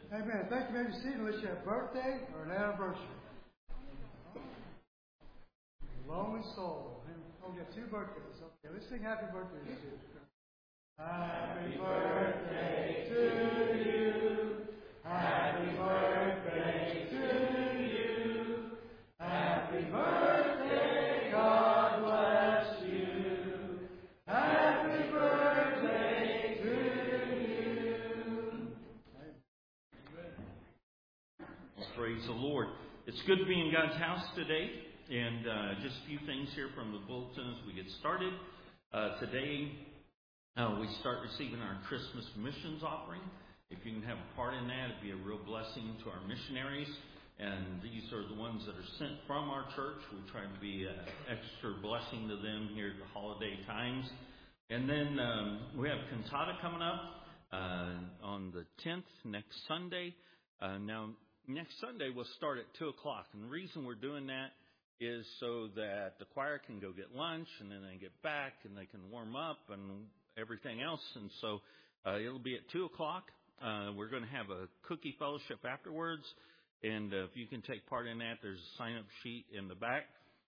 Amen. Thank you for having a seat unless you have a birthday or an anniversary. Lonely soul. Oh, we got 2 birthdays. Okay, let's sing happy birthday to you. Happy birthday to you. Happy birthday to you. Happy birthday, God bless you. Happy birthday to you. Praise the Lord. It's good to be in God's house today. And just a few things here from the bulletin as we get started. Today, we start receiving our Christmas missions offering. If you can have a part in that, it'd be a real blessing to our missionaries. And these are the ones that are sent from our church. We try to be an extra blessing to them here at the holiday times. And then we have Cantata coming up on the 10th, next Sunday. Now, next Sunday we'll start at 2 o'clock. And the reason we're doing that is so that the choir can go get lunch, and then they get back, and they can warm up and everything else. And so it'll be at 2 o'clock. We're going to have a cookie fellowship afterwards. And if you can take part in that, there's a sign-up sheet in the back.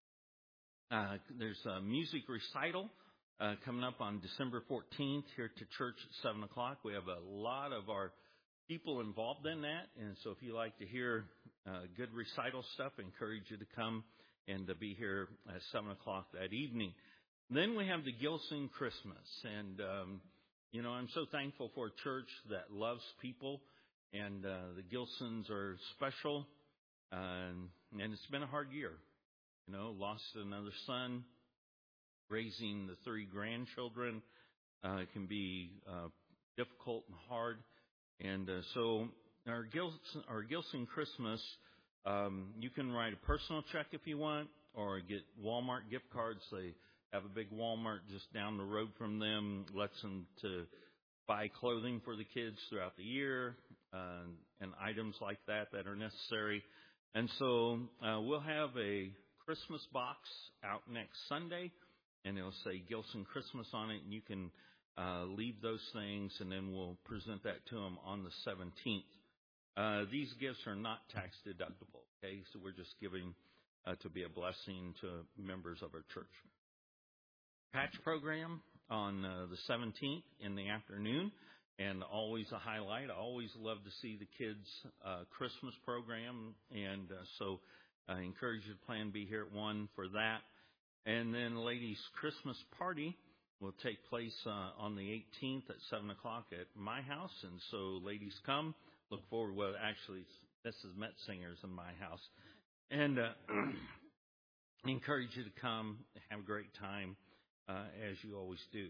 There's a music recital coming up on December 14th here at the church at 7 o'clock. We have a lot of our people involved in that. And so if you like to hear good recital stuff, I encourage you to come and to be here at 7 o'clock that evening. Then we have the Gilson Christmas. And, I'm so thankful for a church that loves people. And the Gilsons are special. And it's been a hard year. Lost another son. Raising the 3 grandchildren can be difficult and hard. And so our Gilson Christmas, you can write a personal check if you want, or get Walmart gift cards. They have a big Walmart just down the road from them, lets them to buy clothing for the kids throughout the year, and items like that are necessary. And so we'll have a Christmas box out next Sunday, and it'll say Gilson Christmas on it, and you can leave those things, and then we'll present that to them on the 17th. These gifts are not tax deductible, okay? So we're just giving to be a blessing to members of our church. Patch program on the 17th in the afternoon, and always a highlight. I always love to see the kids' Christmas program, and so I encourage you to plan to be here at 1 for that. And then ladies' Christmas party will take place on the 18th at 7 o'clock at my house. And so ladies, come. Look forward. Well, actually, this is Met Singers in my house. And I encourage you to come, have a great time, as you always do.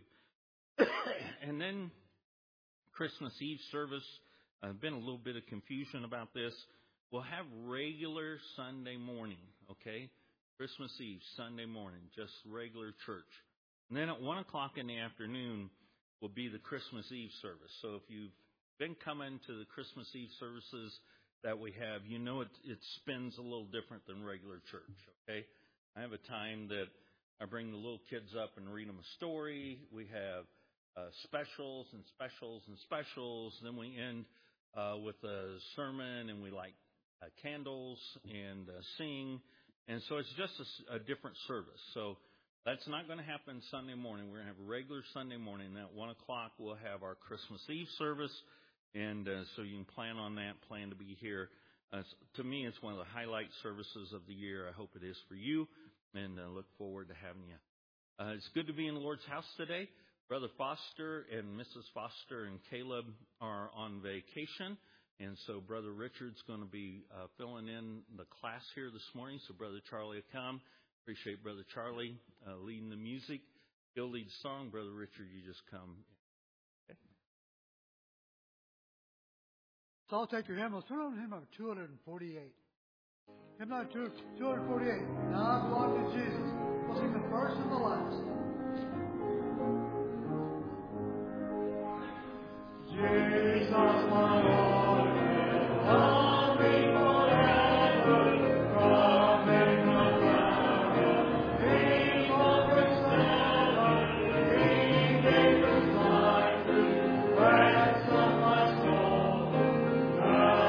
And then Christmas Eve service. Been a little bit of confusion about this. We'll have regular Sunday morning, okay? Christmas Eve, Sunday morning, just regular church. And then at 1 o'clock in the afternoon will be the Christmas Eve service. So if you've been coming to the Christmas Eve services that we have, it spins a little different than regular church, okay? I have a time that I bring the little kids up and read them a story. We have specials and specials and specials. Then we end with a sermon, and we light candles and sing. And so it's just a different service. So that's not going to happen Sunday morning. We're going to have a regular Sunday morning. At 1 o'clock, we'll have our Christmas Eve service. And so you can plan on that, plan to be here. To me, it's one of the highlight services of the year. I hope it is for you, and look forward to having you. It's good to be in the Lord's house today. Brother Foster and Mrs. Foster and Caleb are on vacation. And so Brother Richard's going to be filling in the class here this morning. So Brother Charlie will come. Appreciate Brother Charlie leading the music. He'll lead the song. Brother Richard, you just come. Okay. So I'll take your hymn. Let's turn on hymn number 248. Hymn number 248. Now I belong to Jesus. We'll sing the first and the last. Jesus, my Lord, love me forever, from ignorant power, King of Christ, He gave His life to ransom my soul.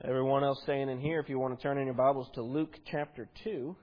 Everyone else staying in here, if you want to turn in your Bibles to Luke chapter 2.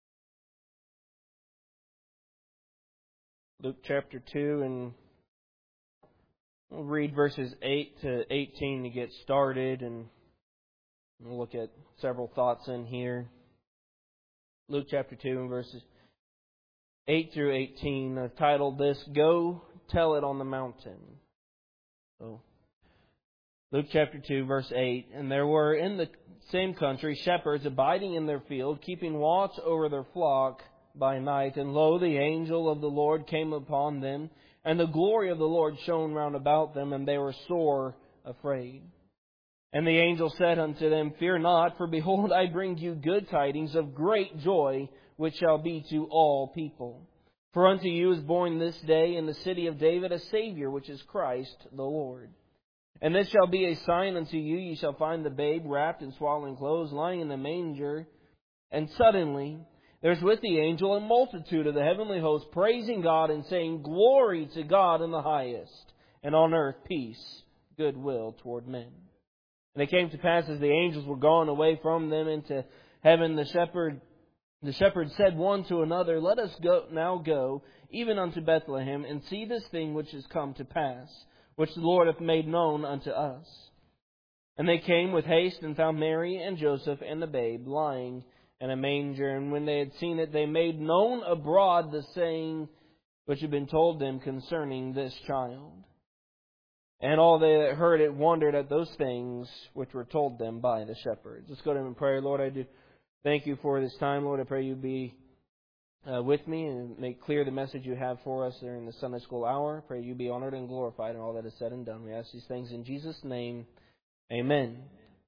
Luke chapter 2, and we'll read verses 8 to 18 to get started, and we'll look at several thoughts in here. Luke chapter 2 and verses 8 through 18. I've titled this, Go Tell It on the Mountain. So, Luke chapter 2, verse 8. And there were in the same country shepherds abiding in their field, keeping watch over their flock by night. And lo, the angel of the Lord came upon them, and the glory of the Lord shone round about them, and they were sore afraid. And the angel said unto them, Fear not, for behold, I bring you good tidings of great joy, which shall be to all people. For unto you is born this day in the city of David a Savior, which is Christ the Lord. And this shall be a sign unto you, ye shall find the babe wrapped in swaddling clothes, lying in the manger. And suddenly there's with the angel a multitude of the heavenly host, praising God and saying, Glory to God in the highest, and on earth peace, goodwill toward men. And it came to pass, as the angels were gone away from them into heaven, the shepherds said one to another, Let us now go, even unto Bethlehem, and see this thing which is come to pass, which the Lord hath made known unto us. And they came with haste, and found Mary and Joseph and the babe lying in a manger. And when they had seen it, they made known abroad the saying which had been told them concerning this child. And all they that heard it wondered at those things which were told them by the shepherds. Let's go to Him in prayer. Lord, I do thank You for this time. Lord, I pray You be with me and make clear the message You have for us during the Sunday school hour. Pray You be honored and glorified in all that is said and done. We ask these things in Jesus' name. Amen.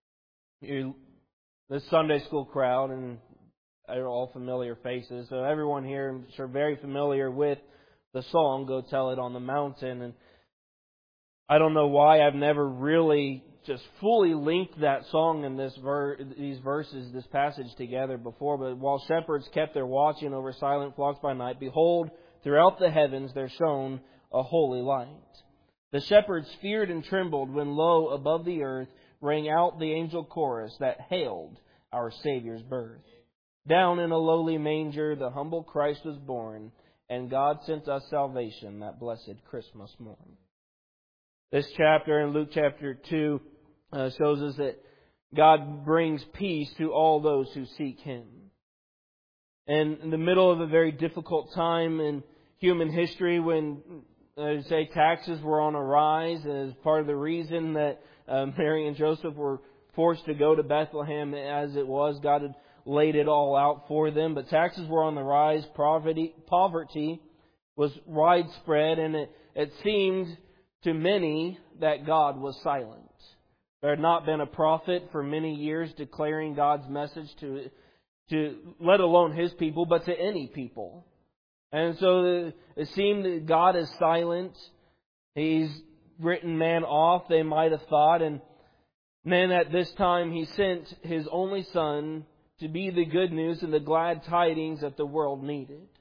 The Sunday school crowd, and are all familiar faces. So everyone here, I'm sure, very familiar with the song, Go Tell It on the Mountain. And I don't know why I've never really just fully linked that song and these verses, this passage together before. But while shepherds kept their watching over silent flocks by night, behold, throughout the heavens there shone a holy light. The shepherds feared and trembled when, lo, above the earth rang out the angel chorus that hailed our Savior's birth. Down in a lowly manger the humble Christ was born, and God sent us salvation that blessed Christmas morn. This chapter in Luke chapter 2 shows us that God brings peace to all those who seek Him. And in the middle of a very difficult time in human history, when taxes were on a rise, as part of the reason that Mary and Joseph were forced to go to Bethlehem as it was, God had laid it all out for them. But taxes were on the rise, poverty was widespread, and it seemed to many that God was silent. There had not been a prophet for many years declaring God's message to let alone His people, but to any people. And so it seemed that God is silent. He's written man off, they might have thought. And then at this time He sent His only Son to be the good news and the glad tidings that the world needed.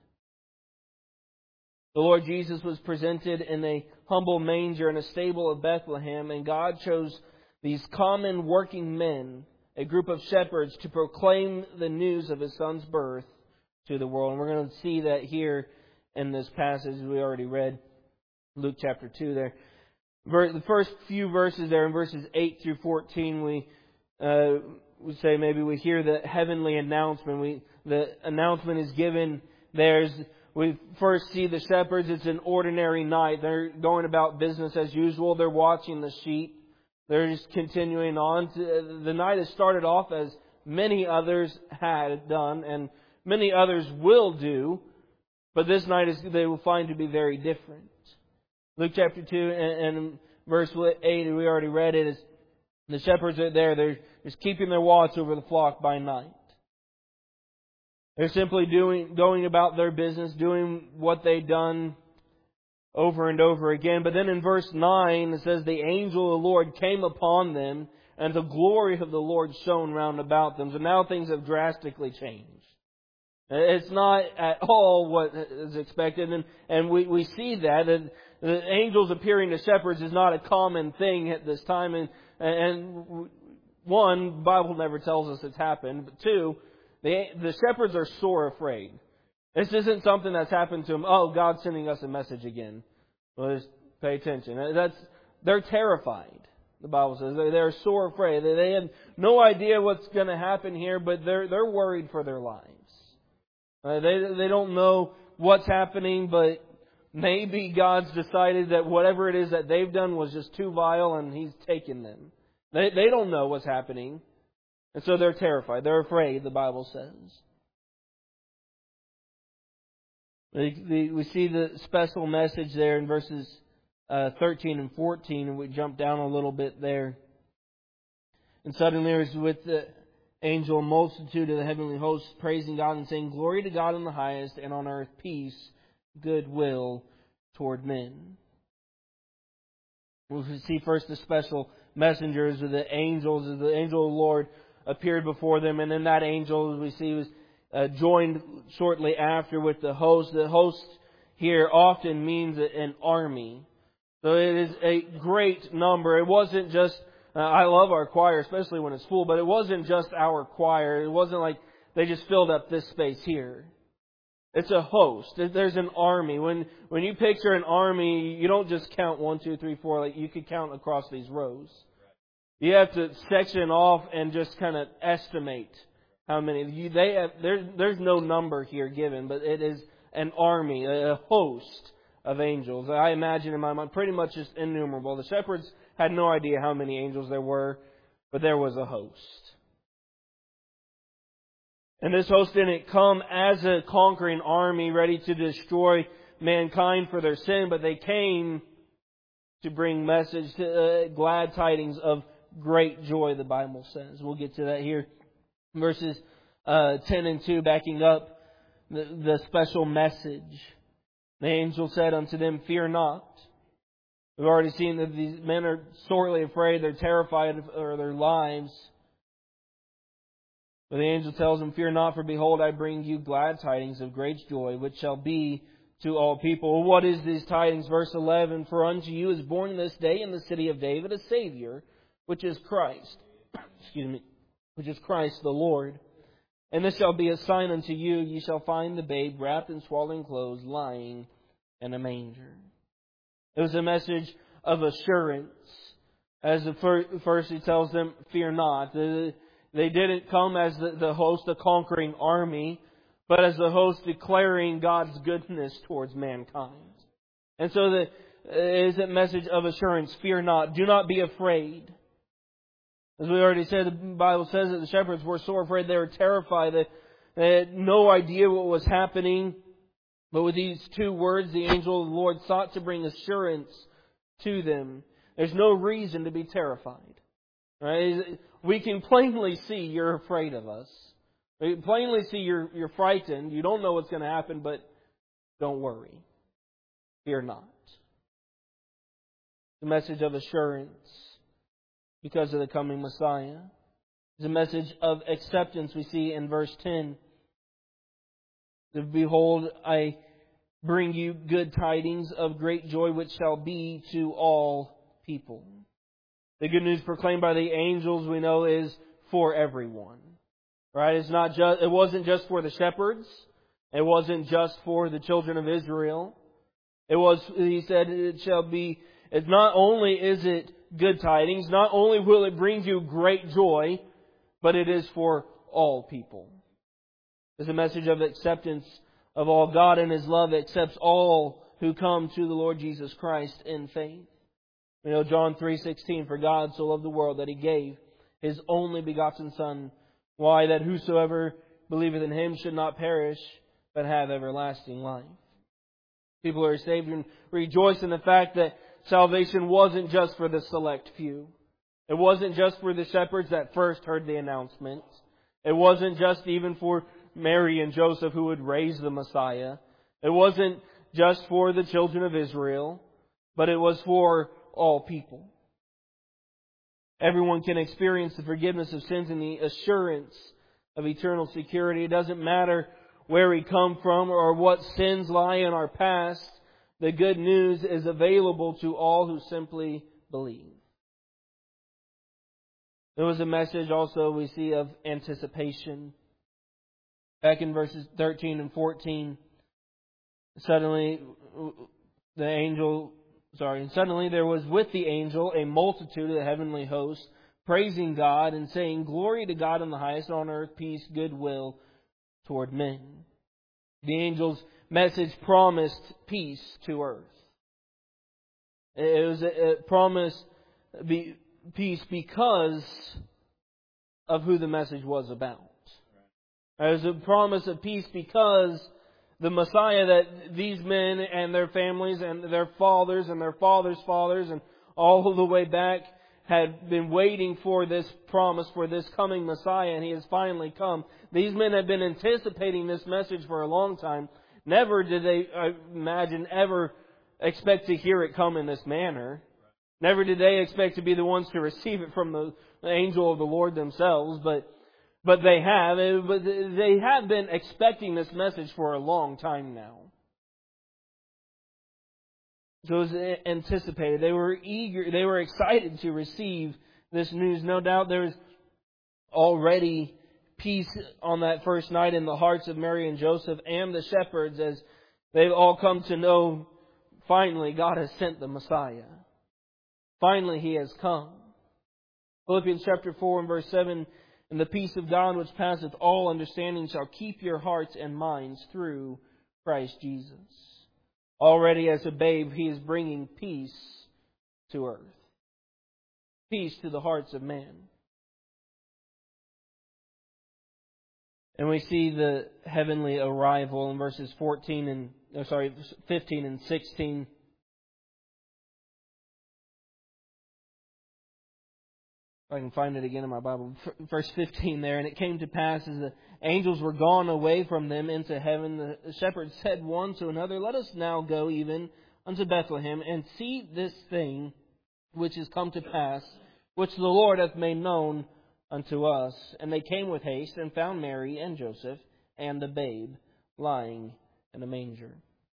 The Lord Jesus was presented in a humble manger in a stable of Bethlehem, and God chose these common working men, a group of shepherds, to proclaim the news of His Son's birth to the world. And we're going to see that here in this passage we already read, Luke chapter 2 there. The first few verses there, in verses 8 through 14, we say maybe we hear the heavenly announcement. The announcement is given. We first see the shepherds. It's an ordinary night. They're going about business as usual. They're watching the sheep. They're just continuing on. The night has started off as many others had done, and many others will do. But this night they will find to be very different. Luke chapter 2 and verse 8, we already read it, is the shepherds are there. They're just keeping their watch over the flock by night. They're simply going about their business, doing what they've done over and over again. But then in verse 9, it says, The angel of the Lord came upon them, and the glory of the Lord shone round about them. So now things have drastically changed. It's not at all what is expected. And we see that. The angels appearing to shepherds is not a common thing at this time. And one, the Bible never tells us it's happened. But two, the shepherds are sore afraid. This isn't something that's happened to them. Oh, God's sending us a message again. Well, just pay attention. They're terrified. The Bible says they're sore afraid. They have no idea what's going to happen here, but they're worried for their lives. They don't know what's happening, but maybe God's decided that whatever it is that they've done was just too vile, and He's taken them. They don't know what's happening, and so they're terrified. They're afraid. The Bible says. We see the special message there in verses 13 and 14, and we jump down a little bit there. And suddenly there was with the angel a multitude of the heavenly hosts praising God and saying, "Glory to God in the highest, and on earth peace, goodwill toward men." We see first the special messengers of the angels, as the angel of the Lord appeared before them, and then that angel, as we see, was joined shortly after with the host. The host here often means an army. So it is a great number. It wasn't just, I love our choir, especially when it's full, but it wasn't just our choir. It wasn't like they just filled up this space here. It's a host. There's an army. When you picture an army, you don't just count 1, 2, 3, 4. Like you could count across these rows. You have to section off and just kind of estimate how many. There's no number here given, but it is an army, a host of angels. I imagine in my mind pretty much just innumerable. The shepherds had no idea how many angels there were, but there was a host. And this host didn't come as a conquering army ready to destroy mankind for their sin, but they came to bring message, glad tidings of great joy, the Bible says. We'll get to that here. Verses 10 and 2, backing up the special message. The angel said unto them, "Fear not." We've already seen that these men are sorely afraid. They're terrified for their lives. But the angel tells them, "Fear not, for behold, I bring you glad tidings of great joy, which shall be to all people." Well, what is these tidings? Verse 11, "For unto you is born this day in the city of David a Savior, which is Christ." Which is Christ the Lord. "And this shall be a sign unto you, ye shall find the babe wrapped in swaddling clothes, lying in a manger." It was a message of assurance. As first he tells them, "Fear not." They didn't come as the host, a conquering army, but as the host declaring God's goodness towards mankind. And so it is a message of assurance. Fear not. Do not be afraid. As we already said, the Bible says that the shepherds were so afraid, they were terrified. They had no idea what was happening. But with these two words, the angel of the Lord sought to bring assurance to them. There's no reason to be terrified. Right? We can plainly see you're afraid of us. We can plainly see you're frightened. You don't know what's going to happen, but don't worry. Fear not. The message of assurance because of the coming Messiah. It's a message of acceptance we see in verse 10. "Behold, I bring you good tidings of great joy, which shall be to all people." The good news proclaimed by the angels, we know, is for everyone. Right? It wasn't just for the shepherds. It wasn't just for the children of Israel. He said, it's not only is it good tidings, not only will it bring you great joy, but it is for all people. It's a message of acceptance of all. God in His love accepts all who come to the Lord Jesus Christ in faith. You know, John 3:16, "For God so loved the world that He gave His only begotten Son." Why? "That whosoever believeth in Him should not perish, but have everlasting life." People are saved and rejoice in the fact that salvation wasn't just for the select few. It wasn't just for the shepherds that first heard the announcement. It wasn't just even for Mary and Joseph who would raise the Messiah. It wasn't just for the children of Israel, but it was for all people. Everyone can experience the forgiveness of sins and the assurance of eternal security. It doesn't matter where we come from or what sins lie in our past. The good news is available to all who simply believe. There was a message also we see of anticipation. Back in verses 13 and 14, suddenly there was with the angel a multitude of the heavenly hosts, praising God and saying, "Glory to God in the highest, on earth peace, goodwill toward men." The angel's message promised peace to earth. It was a promise peace because of who the message was about. It was a promise of peace because the Messiah that these men and their families and their fathers and their fathers' fathers and all the way back had been waiting for this promise, for this coming Messiah, and He has finally come. These men had been anticipating this message for a long time. Never did they, I imagine, ever expect to hear it come in this manner. Never did they expect to be the ones to receive it from the angel of the Lord themselves, but they have. But they have been expecting this message for a long time now. So it was anticipated. They were eager, they were excited to receive this news. No doubt there was already peace on that first night in the hearts of Mary and Joseph and the shepherds as they've all come to know finally God has sent the Messiah. Finally He has come. Philippians chapter 4 and verse 7, "And the peace of God which passeth all understanding shall keep your hearts and minds through Christ Jesus." Already as a babe, He is bringing peace to earth. Peace to the hearts of man. And we see the heavenly arrival in verses 15 and 16. If I can find it again in my Bible. Verse 15 there. "And it came to pass as the angels were gone away from them into heaven, the shepherds said one to another, Let us now go even unto Bethlehem, and see this thing which is come to pass, which the Lord hath made known unto us. And they came with haste, and found Mary and Joseph, and the babe lying in a manger."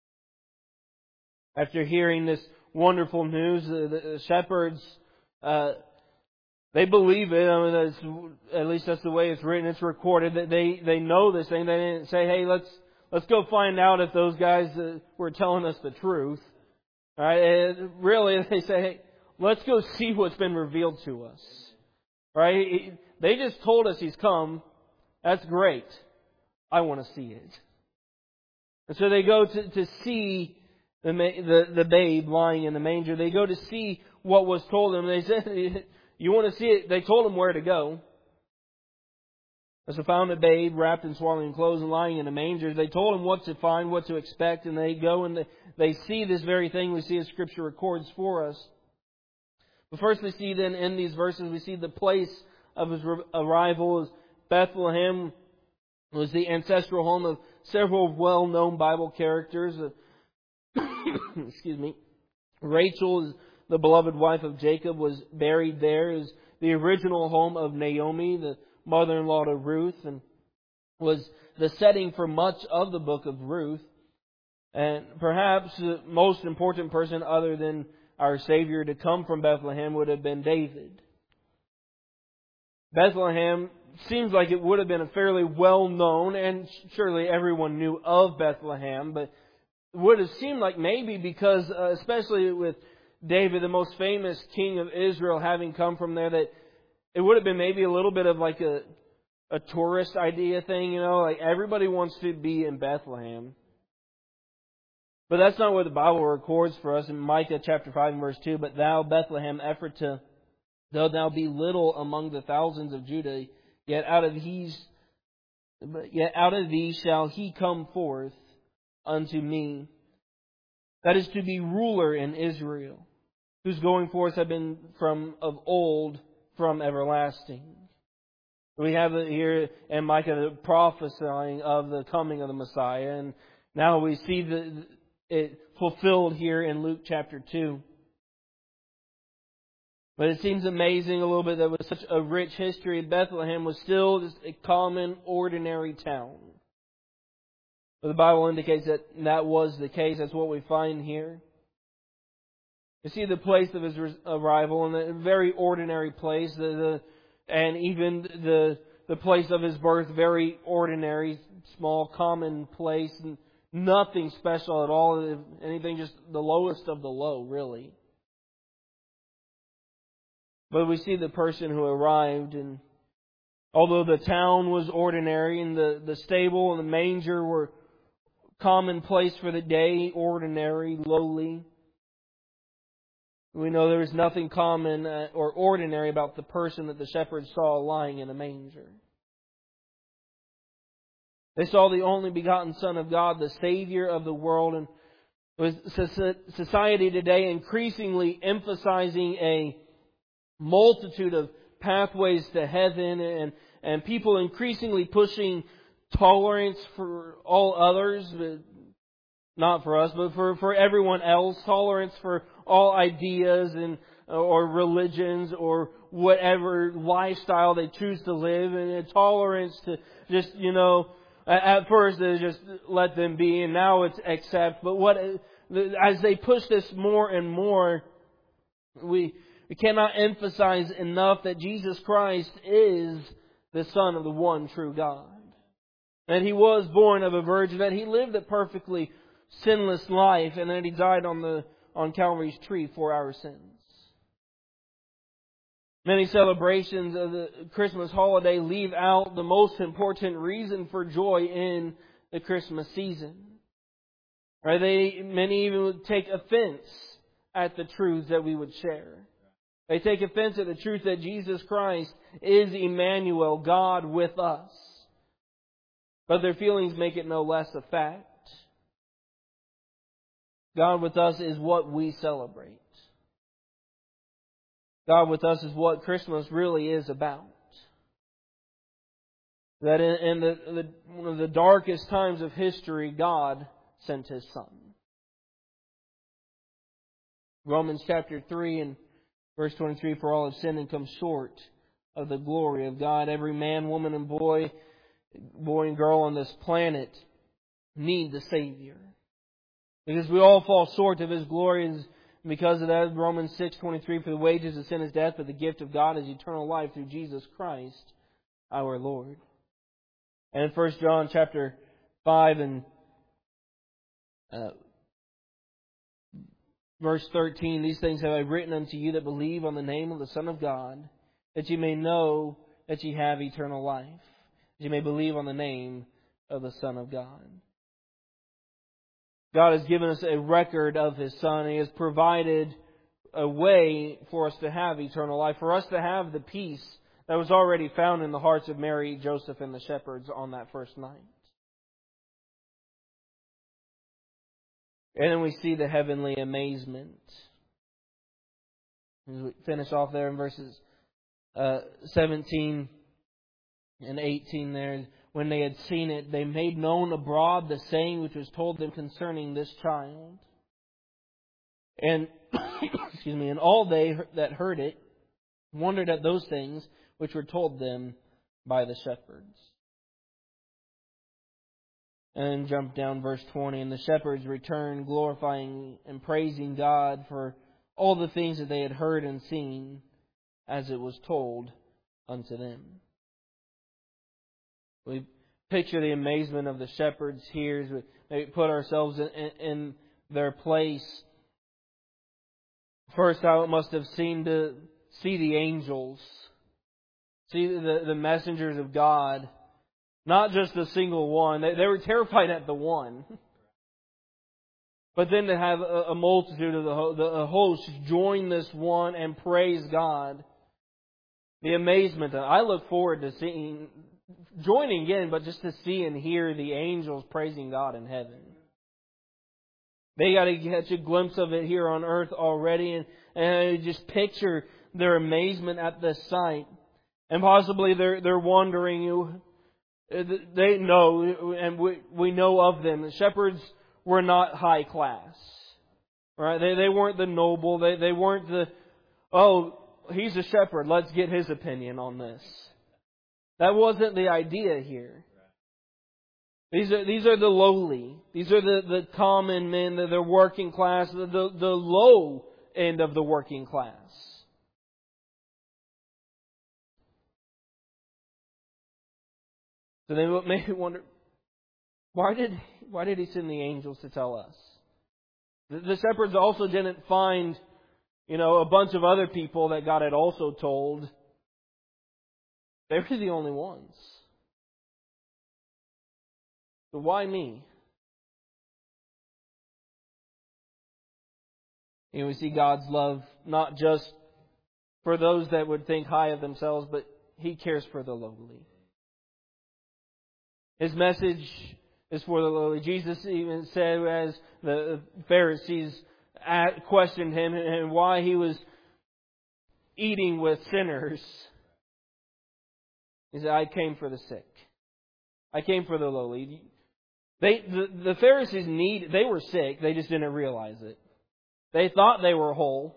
After hearing this wonderful news, the shepherds, they believe it. I mean, at least that's the way it's written. It's recorded that they know this thing. They didn't say, "Hey, let's go find out if those guys were telling us the truth." All right? Really, they say, "Hey, let's go see what's been revealed to us." Right? They just told us He's come. That's great. I want to see it. And so they go to see the babe lying in the manger. They go to see what was told them. They said, "You want to see it?" They told them where to go. So found a babe wrapped in swaddling clothes and lying in a manger. They told him what to find, what to expect, and they go and they see this very thing we see as Scripture records for us. But first we see then in these verses, we see the place of His arrival. Bethlehem was the ancestral home of several well-known Bible characters. Excuse me. Rachel, the beloved wife of Jacob, was buried there. It was the original home of Naomi, the mother-in-law to Ruth, and was the setting for much of the book of Ruth. And perhaps the most important person other than our Savior to come from Bethlehem would have been David. Bethlehem seems like it would have been a fairly well-known, and surely everyone knew of Bethlehem, but it would have seemed like maybe because, especially with David, the most famous king of Israel, having come from there, that it would have been maybe a little bit of like a tourist idea thing, like everybody wants to be in Bethlehem. But that's not what the Bible records for us in Micah chapter 5 and verse 2. "But thou, Bethlehem Ephratah, though thou be little among the thousands of Judah, yet out of thee shall He come forth unto me, that is to be ruler in Israel, whose going forth have been from of old, from everlasting." We have it here in Micah prophesying of the coming of the Messiah, and now we see it fulfilled here in Luke chapter 2. But it seems amazing a little bit that with such a rich history, Bethlehem was still just a common, ordinary town. But the Bible indicates that was the case. That's what we find here. You see the place of His arrival in a very ordinary place. and even the place of His birth, very ordinary, small, common place, and nothing special at all, anything just the lowest of the low, really. But we see the person who arrived, and although the town was ordinary and the stable and the manger were commonplace for the day, ordinary, lowly, we know there was nothing common or ordinary about the person that the shepherds saw lying in a manger. They saw the only begotten Son of God, the Savior of the world, and with society today increasingly emphasizing a multitude of pathways to heaven, and people increasingly pushing tolerance for all others, but not for us, but for everyone else, tolerance for all ideas and or religions or whatever lifestyle they choose to live, and a tolerance to just, at first they just let them be, and now it's accept. But as they push this more and more, we cannot emphasize enough that Jesus Christ is the Son of the one true God. That He was born of a virgin, that He lived a perfectly sinless life, and that He died on Calvary's tree for our sins. Many celebrations of the Christmas holiday leave out the most important reason for joy in the Christmas season. Right? Many even would take offense at the truths that we would share. They take offense at the truth that Jesus Christ is Emmanuel, God with us. But their feelings make it no less a fact. God with us is what we celebrate. God with us is what Christmas really is about. That in one of the darkest times of history, God sent His Son. Romans chapter 3 and verse 23, for all have sinned and come short of the glory of God. Every man, woman, and boy and girl on this planet need the Savior. Because we all fall short of His glory, and because of that, Romans 6:23, for the wages of sin is death, but the gift of God is eternal life through Jesus Christ, our Lord. And in 1 John chapter 5 and verse 13, these things have I written unto you that believe on the name of the Son of God, that ye may know that ye have eternal life. That ye may believe on the name of the Son of God. God has given us a record of His Son. He has provided a way for us to have eternal life, for us to have the peace that was already found in the hearts of Mary, Joseph, and the shepherds on that first night. And then we see the heavenly amazement. As we finish off there in verses 17 and 18 there. When they had seen it, they made known abroad the saying which was told them concerning this child. And and all they that heard it wondered at those things which were told them by the shepherds. And jump down verse 20. And the shepherds returned, glorifying and praising God for all the things that they had heard and seen, as it was told unto them. We picture the amazement of the shepherds here as we maybe put ourselves in their place. First, how it must have seemed to see the angels, see the messengers of God, not just a single one. They were terrified at the one. But then to have a multitude of the hosts join this one and praise God. The amazement. I look forward to joining again, but just to see and hear the angels praising God in heaven. They got to catch a glimpse of it here on earth already, and just picture their amazement at this sight. And possibly they're wondering, they know, and we know of them. The shepherds were not high class. Right? They weren't the noble. They weren't he's a shepherd, let's get his opinion on this. That wasn't the idea here. These are the lowly. These are the common men, the working class, the low end of the working class. So then what made me wonder, why did He send the angels to tell us? The shepherds also didn't find, a bunch of other people that God had also told. They were the only ones. So why me? We see God's love not just for those that would think high of themselves, but He cares for the lowly. His message is for the lowly. Jesus even said, as the Pharisees questioned Him and why He was eating with sinners, He said, I came for the sick. I came for the lowly. The Pharisees they were sick, they just didn't realize it. They thought they were whole.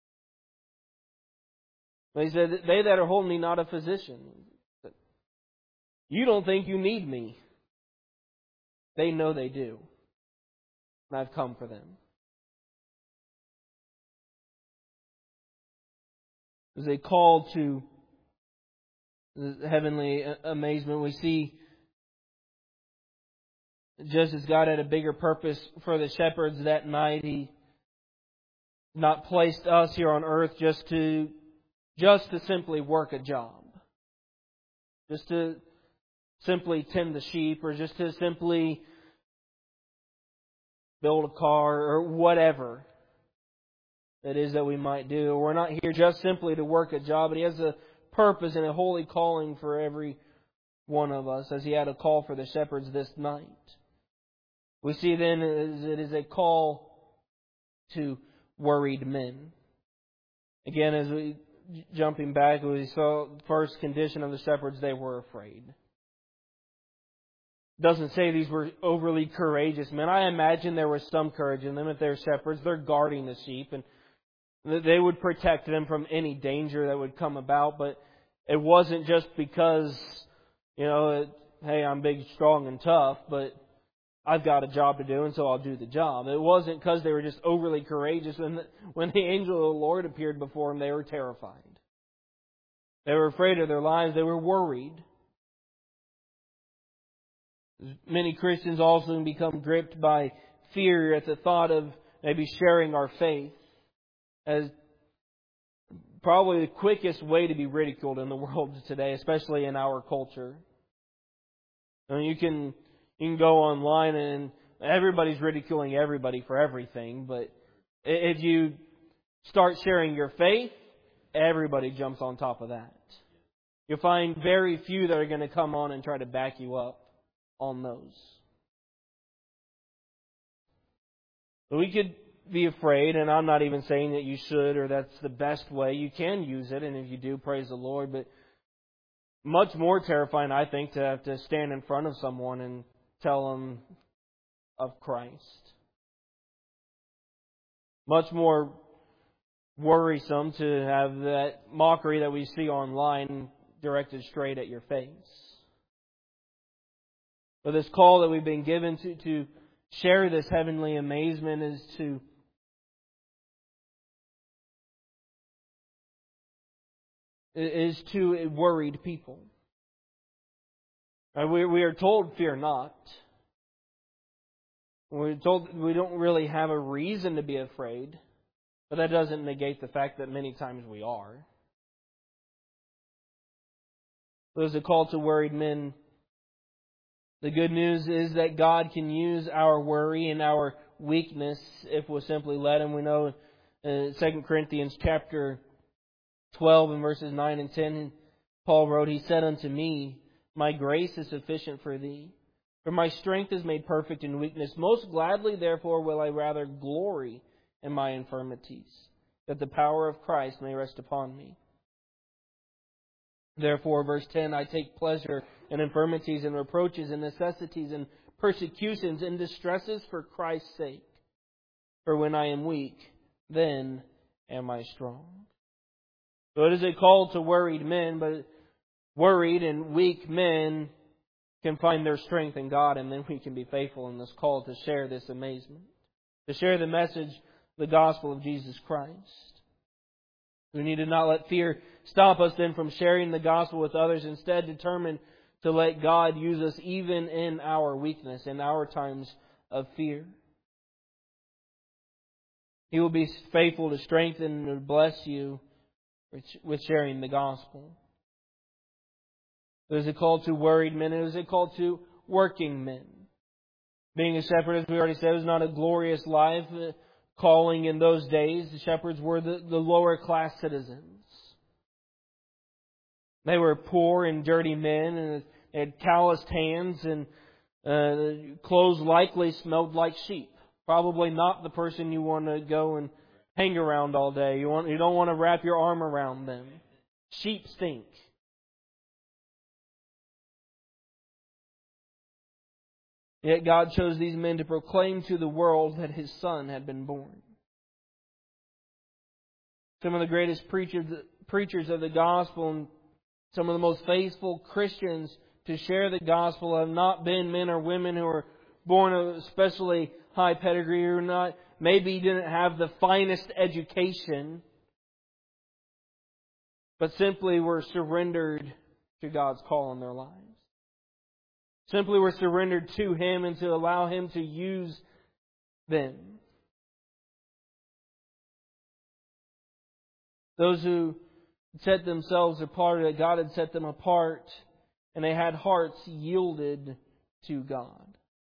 They said, they that are whole need not a physician. You don't think you need me. They know they do. And I've come for them. As a call to heavenly amazement, we see just as God had a bigger purpose for the shepherds that night, He not placed us here on earth just to simply work a job. Just to simply tend the sheep, or just to simply build a car, or whatever it is that we might do. We're not here just simply to work a job, but He has a purpose and a holy calling for every one of us, as He had a call for the shepherds this night. We see then it is a call to worried men. Again, as we jumping back, we saw the first condition of the shepherds, they were afraid. It doesn't say these were overly courageous men. I imagine there was some courage in them. If they're shepherds, they're guarding the sheep, and they would protect them from any danger that would come about. But it wasn't just because, hey, I'm big, strong, and tough, but I've got a job to do, and so I'll do the job. It wasn't because they were just overly courageous. When the angel of the Lord appeared before them, they were terrified. They were afraid of their lives. They were worried. Many Christians also become gripped by fear at the thought of maybe sharing our faith, as probably the quickest way to be ridiculed in the world today, especially in our culture. You can go online and everybody's ridiculing everybody for everything, but if you start sharing your faith, everybody jumps on top of that. You'll find very few that are going to come on and try to back you up on those. But we could be afraid, and I'm not even saying that you should or that's the best way. You can use it, and if you do, praise the Lord. But much more terrifying, I think, to have to stand in front of someone and tell them of Christ. Much more worrisome to have that mockery that we see online directed straight at your face. But this call that we've been given to share this heavenly amazement is to worried people. We are told, fear not. We're told we don't really have a reason to be afraid, but that doesn't negate the fact that many times we are. There's a call to worried men. The good news is that God can use our worry and our weakness if we'll simply let Him. We know in 2 Corinthians chapter 12 and verses 9 and 10, Paul wrote, He said unto me, My grace is sufficient for thee, for my strength is made perfect in weakness. Most gladly, therefore, will I rather glory in my infirmities, that the power of Christ may rest upon me. Therefore, verse 10, I take pleasure in infirmities and reproaches and necessities and persecutions and distresses for Christ's sake. For when I am weak, then am I strong. So it is a call to worried men, but worried and weak men can find their strength in God, and then we can be faithful in this call to share this amazement, to share the message, the gospel of Jesus Christ. We need to not let fear stop us then from sharing the gospel with others. Instead, determine to let God use us even in our weakness, in our times of fear. He will be faithful to strengthen and to bless you with sharing the gospel. There's a call to worried men. There's a call to working men. Being a shepherd, as we already said, was not a glorious life calling in those days. The shepherds were the lower class citizens. They were poor and dirty men, and they had calloused hands, and clothes likely smelled like sheep. Probably not the person you want to go and hang around all day. You don't want to wrap your arm around them. Sheep stink. Yet God chose these men to proclaim to the world that His Son had been born. Some of the greatest preachers of the gospel and some of the most faithful Christians to share the gospel have not been men or women who are born of especially high pedigree or not. Maybe didn't have the finest education, but simply were surrendered to God's call in their lives. Simply were surrendered to Him and to allow Him to use them. Those who set themselves apart, that God had set them apart, and they had hearts yielded to God.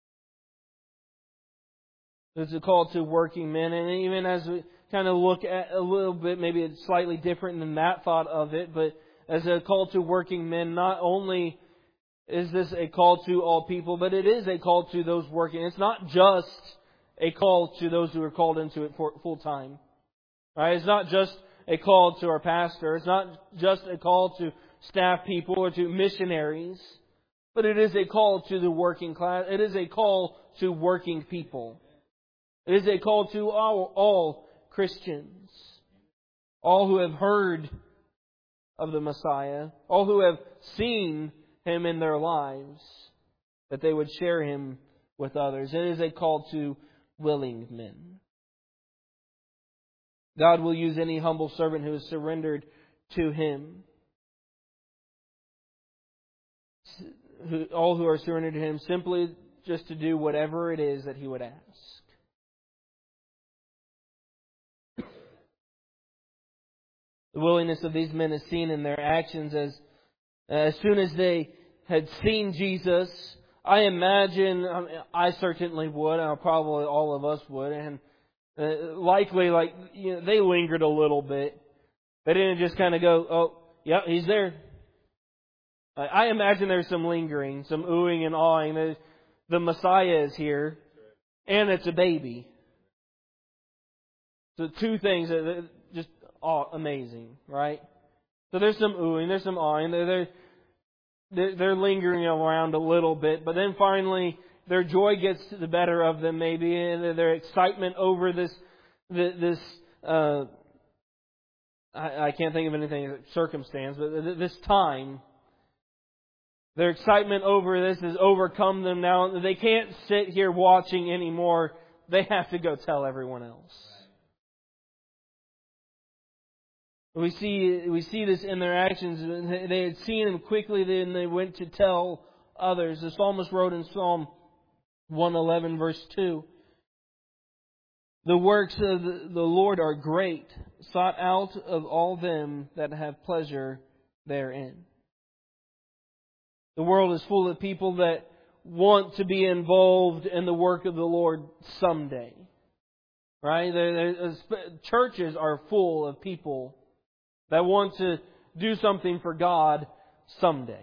There's a call to working men, and even as we kind of look at a little bit, maybe it's slightly different than that thought of it, but as a call to working men, not only is this a call to all people, but it is a call to those working. It's not just a call to those who are called into it full time. Right? It's not just a call to our pastor. It's not just a call to staff people or to missionaries, but it is a call to the working class. It is a call to working people. It is a call to all Christians, all who have heard of the Messiah, all who have seen Him in their lives, that they would share Him with others. It is a call to willing men. God will use any humble servant who is surrendered to Him. All who are surrendered to Him, simply just to do whatever it is that He would ask. The willingness of these men is seen in their actions as soon as they had seen Jesus. I imagine, I certainly would, and probably all of us would, and likely, they lingered a little bit. They didn't just kind of go, "Oh, yeah, He's there." I imagine there's some lingering, some oohing and awing. The Messiah is here, and it's a baby. So two things that just amazing, right? So there's some oohing, there's some awing. They're lingering around a little bit, but then finally their joy gets the better of them, maybe, and their excitement over this. I can't think of anything circumstance, but this time, their excitement over this has overcome them now. They can't sit here watching anymore. They have to go tell everyone else. We see this in their actions. They had seen Him quickly, then they went to tell others. The psalmist wrote in Psalm 111, verse 2, "The works of the Lord are great, sought out of all them that have pleasure therein." The world is full of people that want to be involved in the work of the Lord someday. Right? Churches are full of people that want to do something for God someday.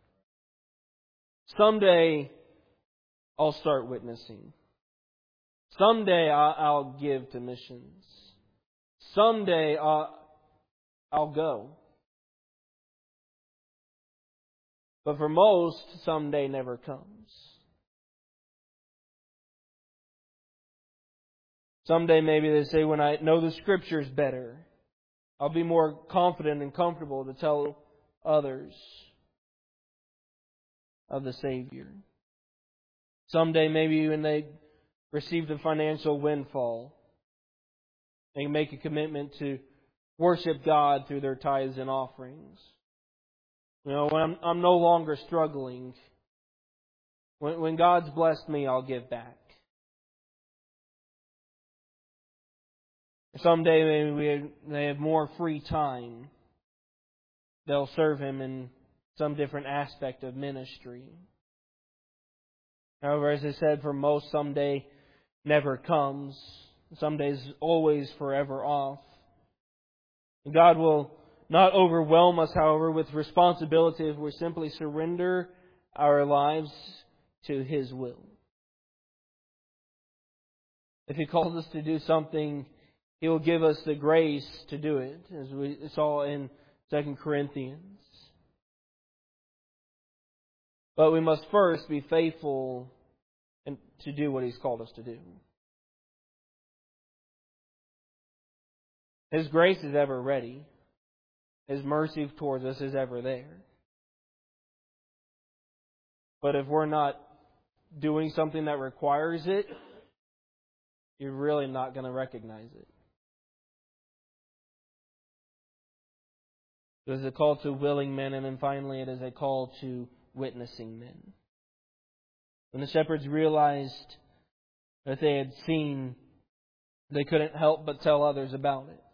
Someday, I'll start witnessing. Someday, I'll give to missions. Someday, I'll go. But for most, someday never comes. Someday maybe they say, when I know the Scriptures better, I'll be more confident and comfortable to tell others of the Savior. Someday maybe when they receive the financial windfall, they make a commitment to worship God through their tithes and offerings. When I'm no longer struggling. When God's blessed me, I'll give back. Someday maybe they have more free time. They'll serve Him in some different aspect of ministry. However, as I said, for most, someday never comes. Someday's always forever off. God will not overwhelm us, however, with responsibility if we simply surrender our lives to His will. If He calls us to do something, He will give us the grace to do it, as we saw in 2 Corinthians. But we must first be faithful and to do what He's called us to do. His grace is ever ready. His mercy towards us is ever there. But if we're not doing something that requires it, you're really not going to recognize it. It is a call to willing men, and then finally it is a call to witnessing men. When the shepherds realized that they had seen, they couldn't help but tell others about it.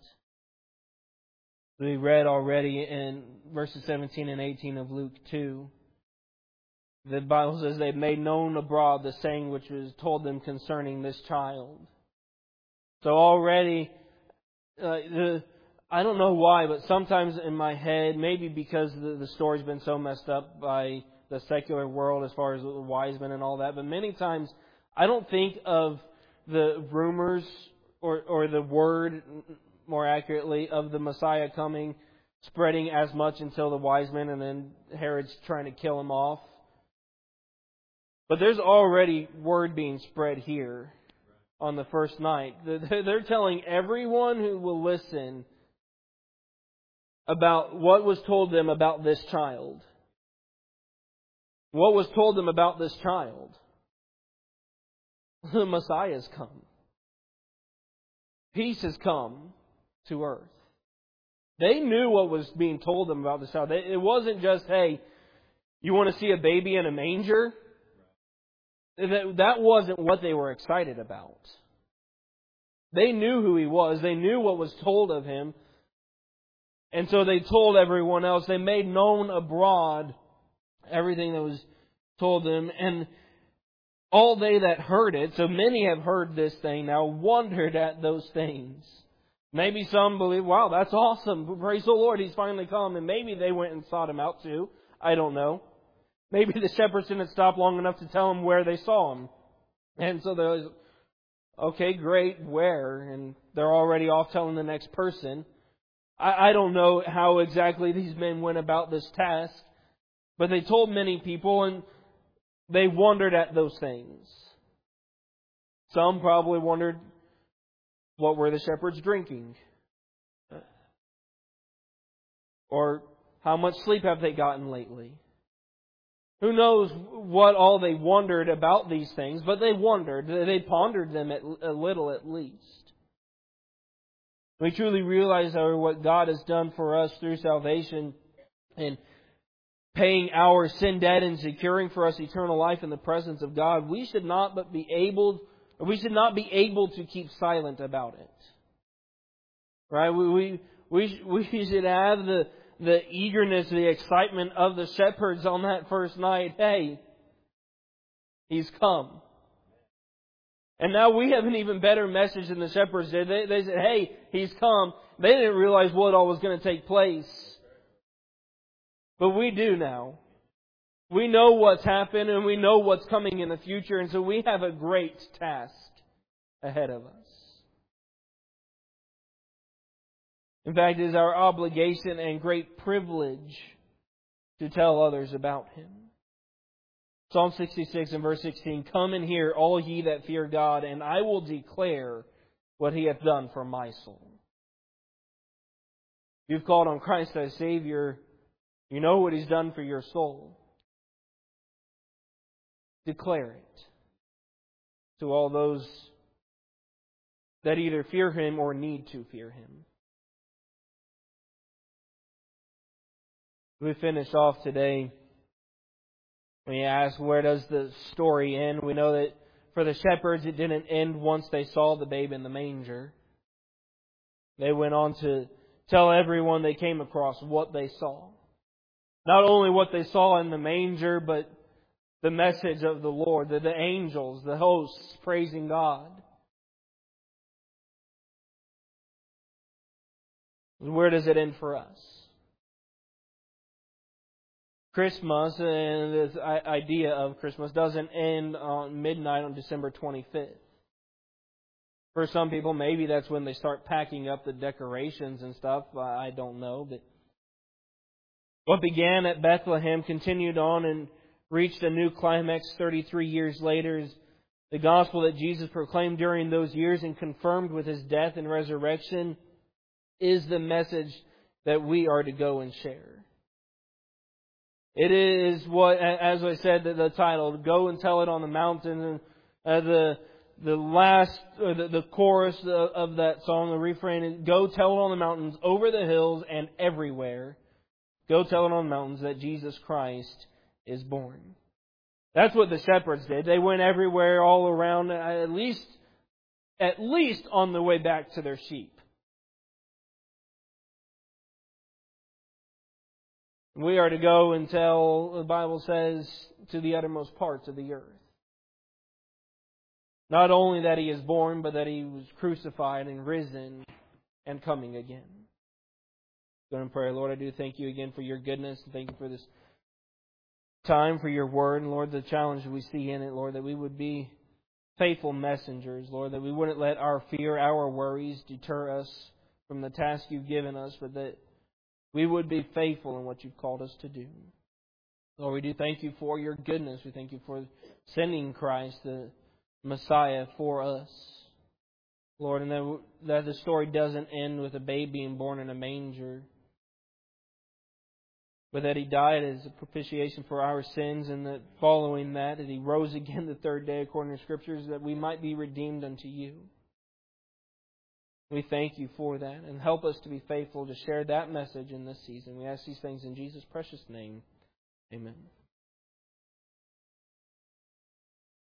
We read already in verses 17 and 18 of Luke 2. The Bible says they made known abroad the saying which was told them concerning this child. So already, I don't know why, but sometimes in my head, maybe because the story's been so messed up by the secular world as far as the wise men and all that, but many times I don't think of the rumors or the word, more accurately, of the Messiah coming, spreading as much until the wise men and then Herod's trying to kill him off. But there's already word being spread here on the first night. They're telling everyone who will listen about what was told them about this child. What was told them about this child? The Messiah has come. Peace has come to earth. They knew what was being told them about this child. It wasn't just, hey, you want to see a baby in a manger? That wasn't what they were excited about. They knew who He was. They knew what was told of Him. And so they told everyone else. They made known abroad everything that was told them. And all they that heard it, so many have heard this thing now, wondered at those things. Maybe some believe, wow, that's awesome. Praise the Lord, He's finally come. And maybe they went and sought Him out too. I don't know. Maybe the shepherds didn't stop long enough to tell them where they saw Him. And so they're like, okay, great, where? And they're already off telling the next person. I don't know how exactly these men went about this task, but they told many people and they wondered at those things. Some probably wondered, what were the shepherds drinking? Or how much sleep have they gotten lately? Who knows what all they wondered about these things, but they wondered. They pondered them a little at least. We truly realize, however, what God has done for us through salvation and paying our sin debt and securing for us eternal life in the presence of God. We should not be able to keep silent about it. Right? We should have the eagerness, the excitement of the shepherds on that first night. Hey, He's come. And now we have an even better message than the shepherds did. They said, hey, He's come. They didn't realize what all was going to take place. But we do now. We know what's happened and we know what's coming in the future. And so we have a great task ahead of us. In fact, it is our obligation and great privilege to tell others about Him. Psalm 66 and verse 16, come and hear, all ye that fear God, and I will declare what He hath done for my soul. You've called on Christ as Savior. You know what He's done for your soul. Declare it to all those that either fear Him or need to fear Him. We finish off today. We ask, where does the story end? We know that for the shepherds, it didn't end once they saw the babe in the manger. They went on to tell everyone they came across what they saw. Not only what they saw in the manger, but the message of the Lord, the angels, the hosts praising God. Where does it end for us? Christmas and this idea of Christmas doesn't end on midnight on December 25th. For some people, maybe that's when they start packing up the decorations and stuff. I don't know. But what began at Bethlehem continued on and reached a new climax 33 years later. The gospel that Jesus proclaimed during those years and confirmed with His death and resurrection is the message that we are to go and share. It is what, as I said, the title, Go and Tell It on the Mountain. And the last, or the chorus of that song, the refrain is, Go tell it on the mountains, over the hills and everywhere. Go tell it on the mountains that Jesus Christ is born. That's what the shepherds did. They went everywhere, all around, at least on the way back to their sheep. We are to go and tell, the Bible says, to the uttermost parts of the earth. Not only that He is born, but that He was crucified and risen and coming again. Go in prayer. Lord, I do thank You again for Your goodness, and thank You for this time, for Your word. And Lord, the challenge we see in it, Lord, that we would be faithful messengers, Lord, that we wouldn't let our fear, our worries deter us from the task You've given us, but that we would be faithful in what You've called us to do. Lord, we do thank You for Your goodness. We thank You for sending Christ, the Messiah, for us. Lord, and that the story doesn't end with a babe being born in a manger, but that He died as a propitiation for our sins, and that following that He rose again the third day according to Scriptures, that we might be redeemed unto You. We thank You for that, and help us to be faithful to share that message in this season. We ask these things in Jesus' precious name. Amen.